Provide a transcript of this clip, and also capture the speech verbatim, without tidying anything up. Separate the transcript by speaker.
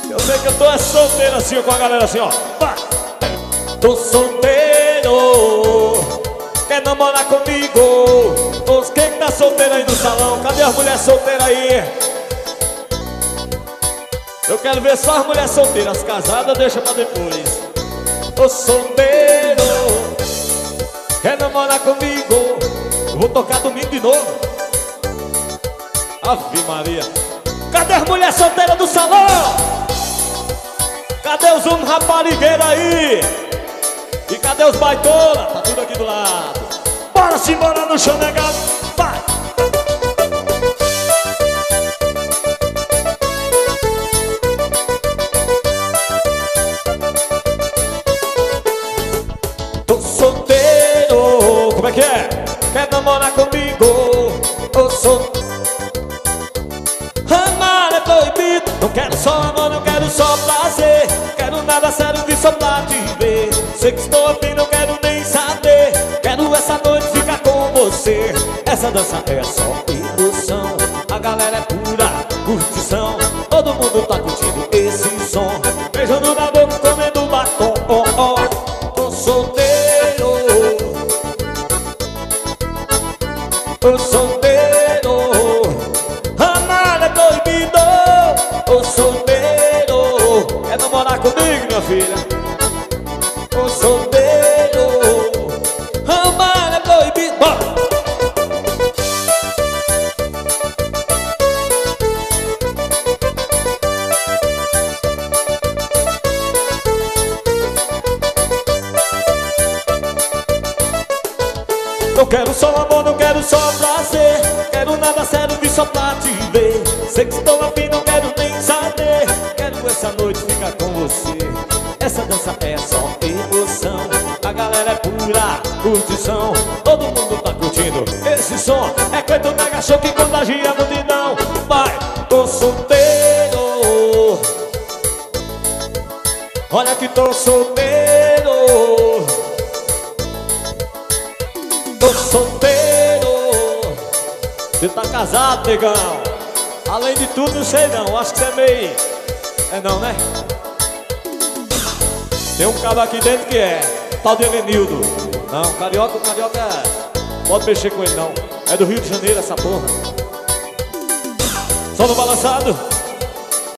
Speaker 1: Eu sei que eu tô é solteiro assim, ó, com a galera assim, ó. Vai. Tô solteiro, quer namorar comigo? Quem que tá solteiro aí no salão? Cadê as mulheres solteiras aí? Eu quero ver só as mulheres solteiras. As casadas deixa pra depois. Tô solteiro, quer namorar comigo? Eu vou tocar domingo de novo. Ave Maria. Cadê as mulheres solteiras do salão? Cadê os homens raparigueiros aí? E cadê os baitola? Tá tudo aqui do lado. Bora se embora no chão, negado. Vai! Tô solteiro. Como é que é? Quer namorar comigo? Tô solteiro. Amar é proibido. Não quero só amor, não quero só prazer. Quero nada sério de só pra te ver. Sei que estou afim, não quero nem saber. Quero essa noite ficar com você. Essa dança é só emoção. A galera é pura curtição. Todo mundo tá curtindo esse som. Beijando na boca, comendo batom. Oh, oh. Tô solteiro. Tô solteiro. Amar é proibido. Tô solteiro. Quer namorar comigo, minha filha? Tô solteiro. Amar é proibido. Bora! Não quero só amor, não quero só prazer. Quero nada sério, vi só pra te ver. Sei que estou afim, não quero nem saber. Quero essa noite ficar com você. Essa dança é só emoção. A galera é pura curtição. Todo mundo tá curtindo esse som. É Cleiton Mega Show que contagia a multidão. Vai, tô solteiro. Olha que tô solteiro. Tô solteiro. Você tá casado, negão? Além de tudo, não sei não. Acho que você é meio... É não, né? Tem um cara aqui dentro que é tal de Elenildo. Não, carioca, o carioca é... Pode mexer com ele não. É do Rio de Janeiro essa porra. Só no balançado.